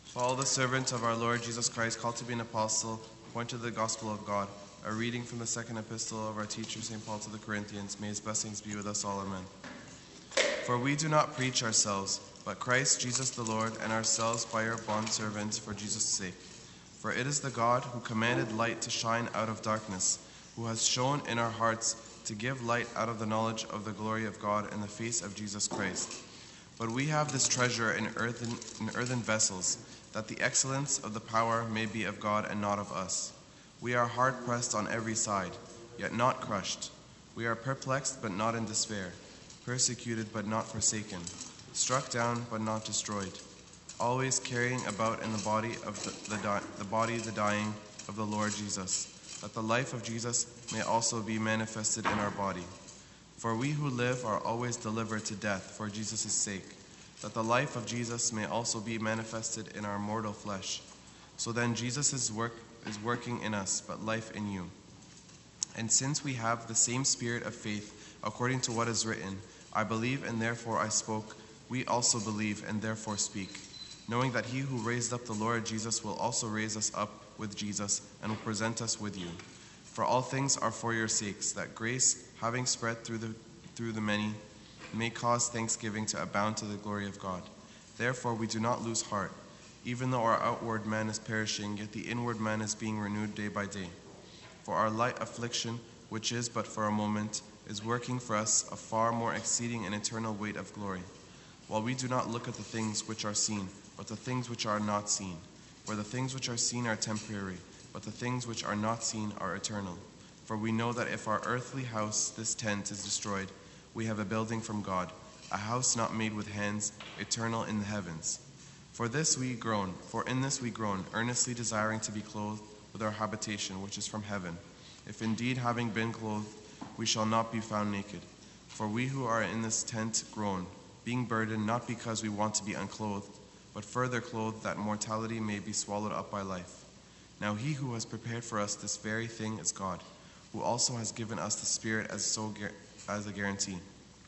Paul, the servant of our Lord Jesus Christ, called to be an apostle, appointed to the gospel of God. A reading from the second epistle of our teacher, St. Paul, to the Corinthians. May his blessings be with us all. Amen. For we do not preach ourselves, but Christ Jesus the Lord, and ourselves by your bondservants for Jesus' sake. For it is the God who commanded light to shine out of darkness, who has shown in our hearts to give light out of the knowledge of the glory of God in the face of Jesus Christ. But we have this treasure in earthen vessels, that the excellence of the power may be of God and not of us. We are hard pressed on every side, yet not crushed. We are perplexed, but not in despair, persecuted, but not forsaken, struck down, but not destroyed, always carrying about in the body the dying of the Lord Jesus, that the life of Jesus may also be manifested in our body. For we who live are always delivered to death for Jesus' sake, that the life of Jesus may also be manifested in our mortal flesh. So then Jesus' work is working in us, but life in you. And since we have the same spirit of faith, according to what is written, I believe and therefore I spoke, we also believe and therefore speak, knowing that he who raised up the Lord Jesus will also raise us up with Jesus and will present us with you. For all things are for your sakes, that grace, having spread through the many, may cause thanksgiving to abound to the glory of God. Therefore we do not lose heart. Even though our outward man is perishing, yet the inward man is being renewed day by day. For our light affliction, which is but for a moment, is working for us a far more exceeding and eternal weight of glory. While we do not look at the things which are seen, but the things which are not seen. For the things which are seen are temporary, but the things which are not seen are eternal. For we know that if our earthly house, this tent, is destroyed, we have a building from God, a house not made with hands, eternal in the heavens. For in this we groan, earnestly desiring to be clothed with our habitation, which is from heaven. If indeed, having been clothed, we shall not be found naked. For we who are in this tent groan, being burdened, not because we want to be unclothed, but further clothed, that mortality may be swallowed up by life. Now he who has prepared for us this very thing is God, who also has given us the Spirit as a guarantee.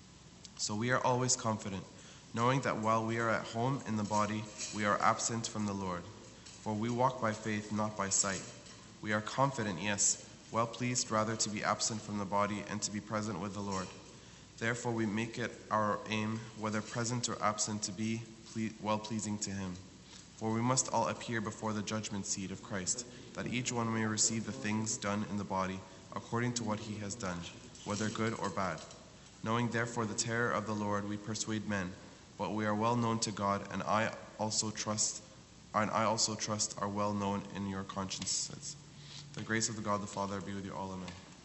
So we are always confident, knowing that while we are at home in the body, we are absent from the Lord. For we walk by faith, not by sight. We are confident, yes, well pleased rather to be absent from the body and to be present with the Lord. Therefore we make it our aim, whether present or absent, to be well-pleasing to him. For we must all appear before the judgment seat of Christ, that each one may receive the things done in the body according to what he has done, whether good or bad. Knowing therefore the terror of the Lord, we persuade men, but we are well known to God, and I also trust are well known in your consciences. The grace of the God the Father be with you all. Amen.